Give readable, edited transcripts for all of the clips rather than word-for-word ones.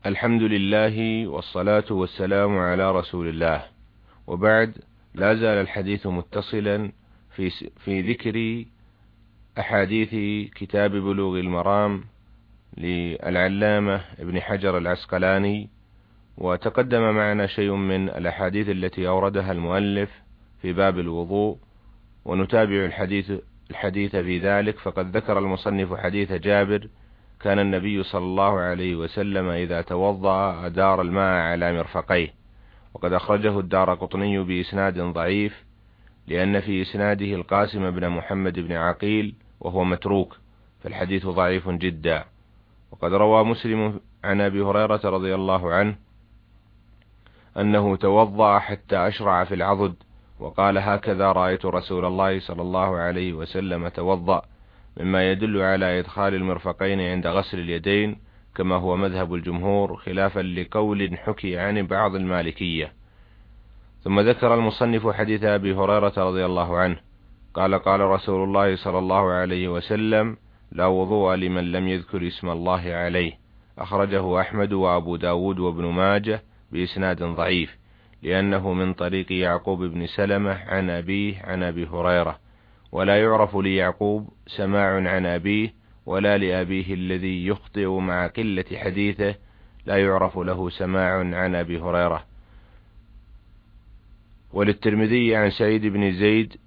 الحمد لله والصلاة والسلام على رسول الله، وبعد. لا زال الحديث متصلا في ذكر أحاديث كتاب بلوغ المرام للعلامة ابن حجر العسقلاني، وتقدم معنا شيء من الأحاديث التي أوردها المؤلف في باب الوضوء، ونتابع الحديث في ذلك. فقد ذكر المصنف حديث جابر: كان النبي صلى الله عليه وسلم إذا توضأ أدار الماء على مرفقيه، وقد أخرجه الدارقطني بإسناد ضعيف، لأن في إسناده القاسم بن محمد بن عقيل وهو متروك، فالحديث ضعيف جدا. وقد روى مسلم عن أبي هريرة رضي الله عنه أنه توضأ حتى أشرع في العضد، وقال: هكذا رأيت رسول الله صلى الله عليه وسلم توضأ، مما يدل على إدخال المرفقين عند غسل اليدين، كما هو مذهب الجمهور، خلافا لقول حكي عن بعض المالكية. ثم ذكر المصنف حديث أبي هريرة رضي الله عنه قال: قال رسول الله صلى الله عليه وسلم: لا وضوء لمن لم يذكر اسم الله عليه. أخرجه أحمد وأبو داود وابن ماجه بإسناد ضعيف، لأنه من طريق يعقوب بن سلمة عن أبيه عن أبي هريرة، ولا يعرف ليعقوب سماع عن أبيه، ولا لأبيه الذي يخطئ مع قلة حديثه لا يعرف له سماع عن أبي هريرة. وللترمذي عن سعيد بن زيد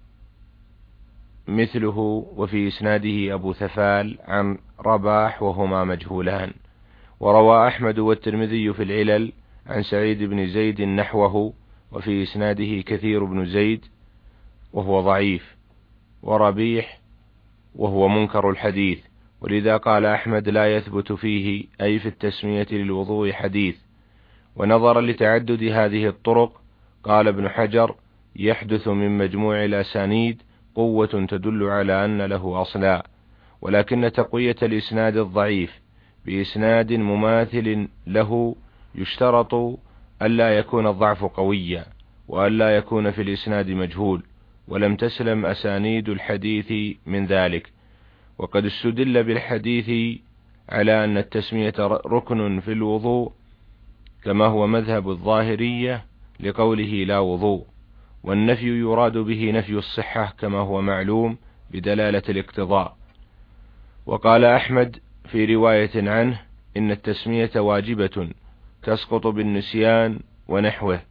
مثله، وفي إسناده أبو ثفال عن رباح وهما مجهولان. وروى أحمد والترمذي في العلل عن سعيد بن زيد نحوه، وفي إسناده كثير بن زيد وهو ضعيف، وربيح وهو منكر الحديث. ولذا قال أحمد: لا يثبت فيه، أي في التسمية للوضوء، حديث. ونظرا لتعدد هذه الطرق، قال ابن حجر: يحدث من مجموع الأسانيد قوة تدل على أن له أصلا، ولكن تقوية الإسناد الضعيف بإسناد مماثل له يشترط ألا يكون الضعف قويا، وألا يكون في الإسناد مجهول، ولم تسلم أسانيد الحديث من ذلك. وقد استدل بالحديث على أن التسمية ركن في الوضوء، كما هو مذهب الظاهرية، لقوله: لا وضوء. والنفي يراد به نفي الصحة، كما هو معلوم بدلالة الاقتضاء. وقال أحمد في رواية عنه: إن التسمية واجبة تسقط بالنسيان ونحوه،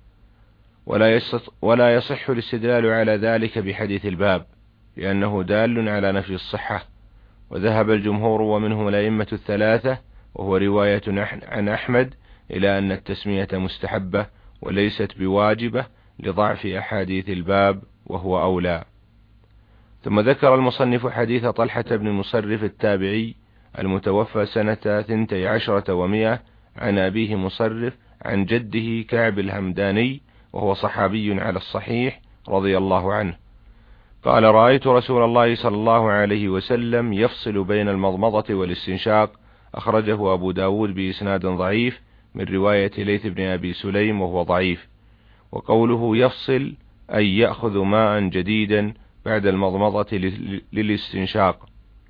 ولا يصح الاستدلال على ذلك بحديث الباب، لأنه دال على نفي الصحة. وذهب الجمهور ومنهم الأئمة الثلاثة، وهو رواية عن أحمد، إلى أن التسمية مستحبة وليست بواجبة، لضعف أحاديث الباب، وهو أولى. ثم ذكر المصنف حديث طلحة بن مصرف التابعي المتوفى سنة 12 و100 عن أبيه مصرف عن جده كعب الهمداني، وهو صحابي على الصحيح رضي الله عنه، قال: رأيت رسول الله صلى الله عليه وسلم يفصل بين المضمضة والاستنشاق. أخرجه أبو داود بإسناد ضعيف من رواية ليث بن أبي سليم، وهو ضعيف. وقوله يفصل أي يأخذ ماء جديدا بعد المضمضة للاستنشاق.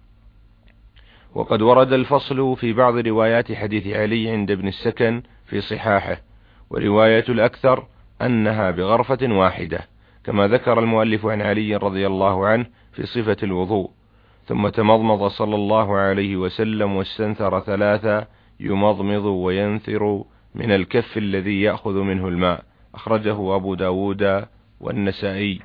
وقد ورد الفصل في بعض روايات حديث علي عند ابن السكن في صحاحه، ورواية الأكثر أنها بغرفة واحدة، كما ذكر المؤلف عن علي رضي الله عنه في صفة الوضوء. ثم تمضمض صلى الله عليه وسلم واستنثر 3، يمضمض وينثر من الكف الذي يأخذ منه الماء. أخرجه أبو داود والنسائي.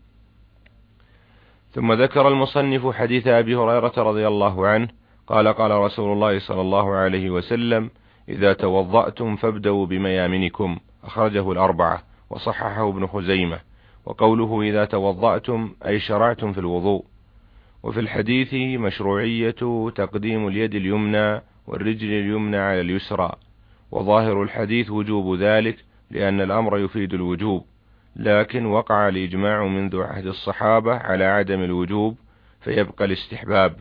ثم ذكر المصنف حديث أبي هريرة رضي الله عنه قال: قال رسول الله صلى الله عليه وسلم: إذا توضأتم فابدأوا بميامنكم. أخرجه الأربعة وصححه ابن خزيمة. وقوله إذا توضأتم أي شرعتم في الوضوء. وفي الحديث مشروعية تقديم اليد اليمنى والرجل اليمنى على اليسرى، وظاهر الحديث وجوب ذلك، لأن الأمر يفيد الوجوب، لكن وقع الإجماع منذ عهد الصحابة على عدم الوجوب، فيبقى الاستحباب.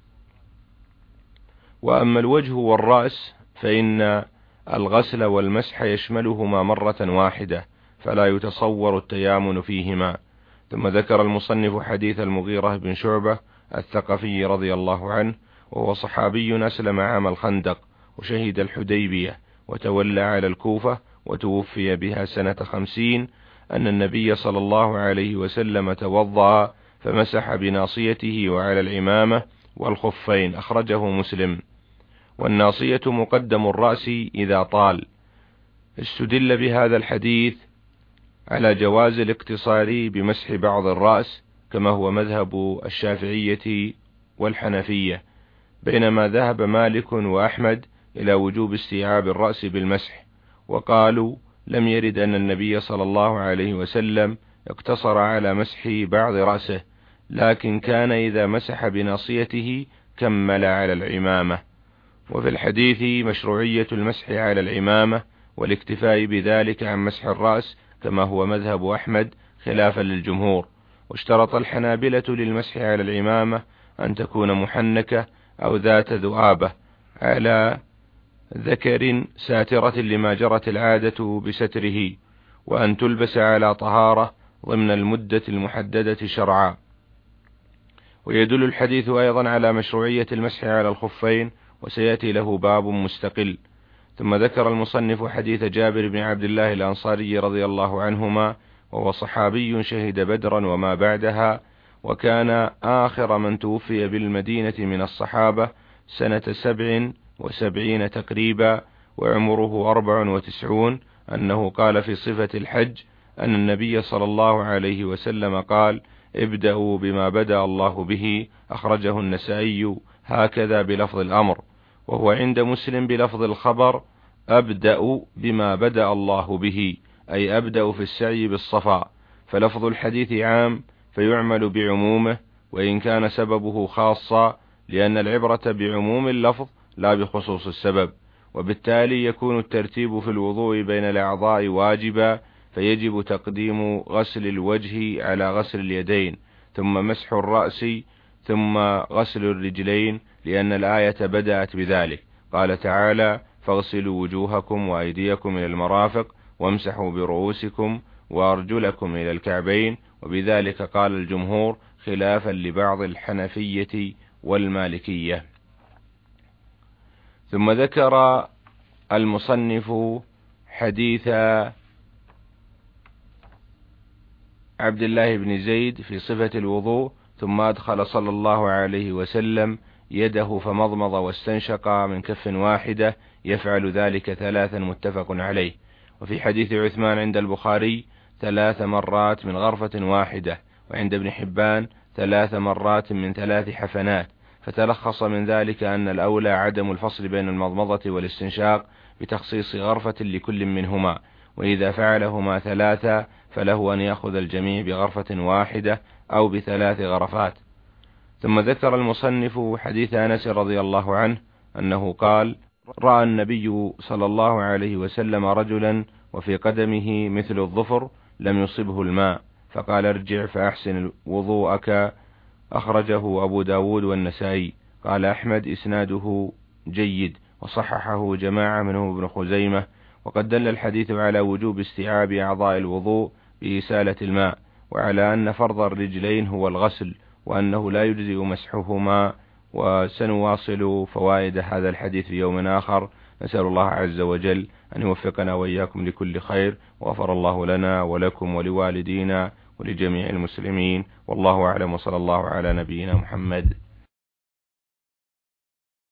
وأما الوجه والرأس فإن الغسل والمسح يشملهما مرة واحدة، فلا يتصور التيامن فيهما. ثم ذكر المصنف حديث المغيرة بن شعبة الثقفي رضي الله عنه، وهو صحابي أسلم عام الخندق وشهد الحديبية، وتولى على الكوفة وتوفي بها سنة 50 أن النبي صلى الله عليه وسلم توضأ فمسح بناصيته وعلى العمامة والخفين، أخرجه مسلم. والناصية مقدم الرأس إذا طال. استدل بهذا الحديث على جواز الاقتصار بمسح بعض الرأس كما هو مذهب الشافعية والحنفية، بينما ذهب مالك وأحمد إلى وجوب استيعاب الرأس بالمسح، وقالوا لم يرد أن النبي صلى الله عليه وسلم اقتصر على مسح بعض رأسه، لكن كان إذا مسح بناصيته كمل على العمامة. وفي الحديث مشروعية المسح على العمامة والاكتفاء بذلك عن مسح الرأس كما هو مذهب أحمد خلافا للجمهور. واشترط الحنابلة للمسح على العمامة أن تكون محنكة أو ذات ذؤابة على ذكر ساترة لما جرت العادة بستره، وأن تلبس على طهارة ضمن المدة المحددة شرعا. ويدل الحديث أيضا على مشروعية المسح على الخفين، وسيأتي له باب مستقل. ثم ذكر المصنف حديث جابر بن عبد الله الأنصاري رضي الله عنهما، وهو صحابي شهد بدرا وما بعدها، وكان آخر من توفي بالمدينة من الصحابة سنة 77 تقريبا، وعمره 94، أنه قال في صفة الحج أن النبي صلى الله عليه وسلم قال: ابدأوا بما بدأ الله به، أخرجه النسائي هكذا بلفظ الأمر، وهو عند مسلم بلفظ الخبر: أبدأ بما بدأ الله به، أي أبدأ في السعي بالصفا. فلفظ الحديث عام فيعمل بعمومه، وإن كان سببه خاصا، لأن العبرة بعموم اللفظ لا بخصوص السبب، وبالتالي يكون الترتيب في الوضوء بين الأعضاء واجبا، فيجب تقديم غسل الوجه على غسل اليدين، ثم مسح الرأس، ثم غسل الرجلين، لأن الآية بدأت بذلك. قال تعالى: فاغسلوا وجوهكم وأيديكم إلى المرافق وامسحوا برؤوسكم وأرجلكم إلى الكعبين، وبذلك قال الجمهور خلافا لبعض الحنفية والمالكية. ثم ذكر المصنف حديث عبد الله بن زيد في صفة الوضوء: ثم أدخل صلى الله عليه وسلم يده فمضمض واستنشق من كف واحدة، يفعل ذلك 3، متفق عليه. وفي حديث عثمان عند البخاري 3 مرات من غرفة واحدة، وعند ابن حبان 3 مرات من 3 حفنات، فتلخص من ذلك أن الأولى عدم الفصل بين المضمضة والاستنشاق بتخصيص غرفة لكل منهما، وإذا فعلهما 3 فله أن يأخذ الجميع بغرفة واحدة أو ب3 غرفات. ثم ذكر المصنف حديث أنس رضي الله عنه أنه قال: رأى النبي صلى الله عليه وسلم رجلا وفي قدمه مثل الظفر لم يصبه الماء، فقال: ارجع فأحسن وضوءك، أخرجه أبو داود والنسائي. قال أحمد: إسناده جيد، وصححه جماعة منهم ابن خزيمة. وقد دل الحديث على وجوب استيعاب أعضاء الوضوء بإسالة الماء، وعلى أن فرض الرجلين هو الغسل، وأنه لا يجزئ مسحهما. وسنواصل فوائد هذا الحديث في يوم آخر. نسأل الله عز وجل أن يوفقنا وإياكم لكل خير، وغفر الله لنا ولكم ولوالدينا ولجميع المسلمين، والله أعلم، وصلى الله على نبينا محمد.